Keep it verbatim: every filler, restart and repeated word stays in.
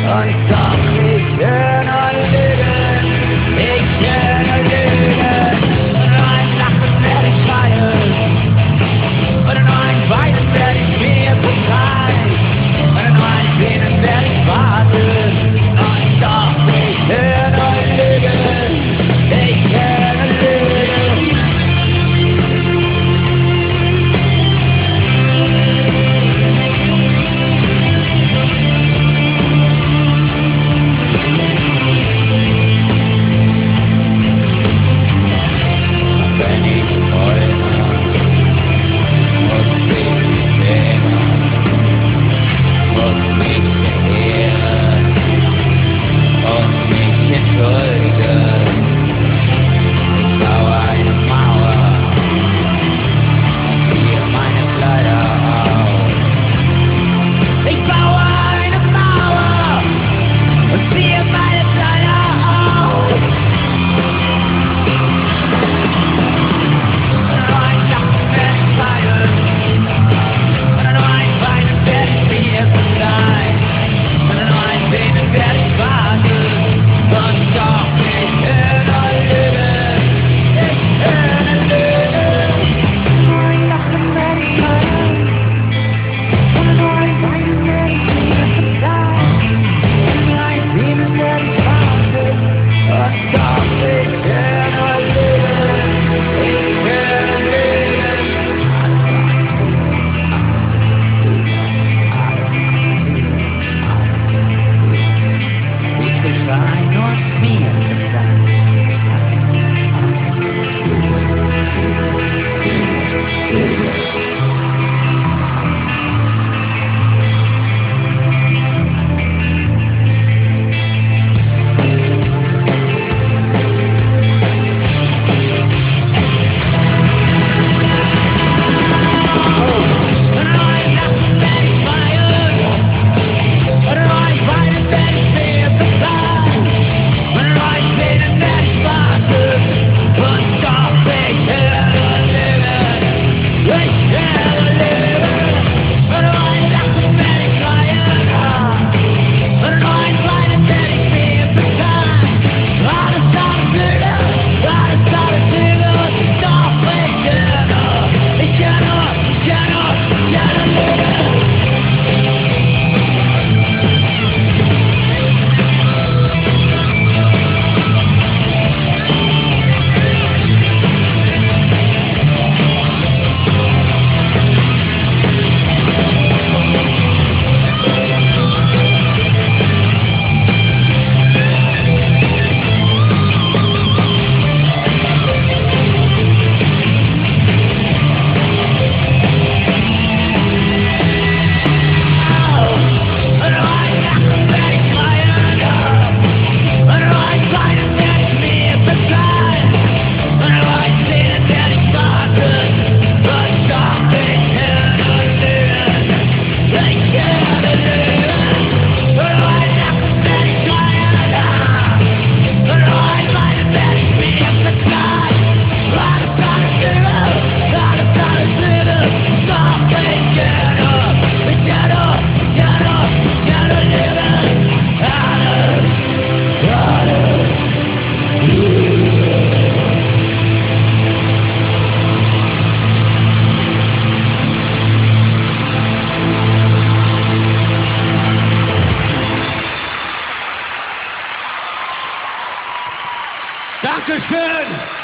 Und doch, ich höre nur Lügen, ich höre nur Lügen. Und nur ein Lachen werde ich schreien, und nur ein Weinen werde ich mir verzeihen, und nur ein Sehnen werde ich warten. Und doch, ich höre nur Lügen, ich höre nur Lügen. Wenn ich träume, muss ich schweben, muss mich beehren und mich entschuldigen. Ich baue eine Mauer und ziehe meine Kleider aus. Ich baue eine Mauer und ziehe meine Kleider aus. Nur ein Lachen werde ich schreien, und nur ein Weinen werde ich mir verzeihen, und nur ein Sehnen werde ich warten. Und doch, ich höre nur Lügen, ich höre nur Lügen. Nur ein Lachen werde ich schreien, und nur ein Weinen werde ich mir verzeihen, und nur ein Sehnen werde ich warten. Und doch, ich höre nur Lügen, ich höre nur Lügen. Alles klar, alles Lügen. Ich will schreien und mir verzeihen. Und nur ein Lachen werde ich schreien, und nur ein Weinen werde ich mir verzeihen, und nur ein Sehnen werde ich warten. Und doch, ich höre nur Lügen, ich höre nur Lügen. Und nur ein Lachen werde ich schreien, und nur ein Weinen werde ich mir verzeihen. Alles, alles Lüge, alles, alles Lüge. Und doch, ich höre nur, ich höre nur, ich höre nur, ich höre nur Lügen. Und nur ein Lachen werde ich schreien, und nur ein Weinen werde ich mir verzeihen, und nur ein Sehnen werde ich warten. Und doch, ich höre nur Lügen, ich höre nur Lügen. Und nur ein Lachen werde ich schreien, und nur ein Weinen werde ich mir verzeihen. Alles, alles Lüge, alles, alles Lüge. Doch, ich höre nur, ich höre nur, ich höre nur, ich höre nur Lügen. Alles, alles Dankeschön!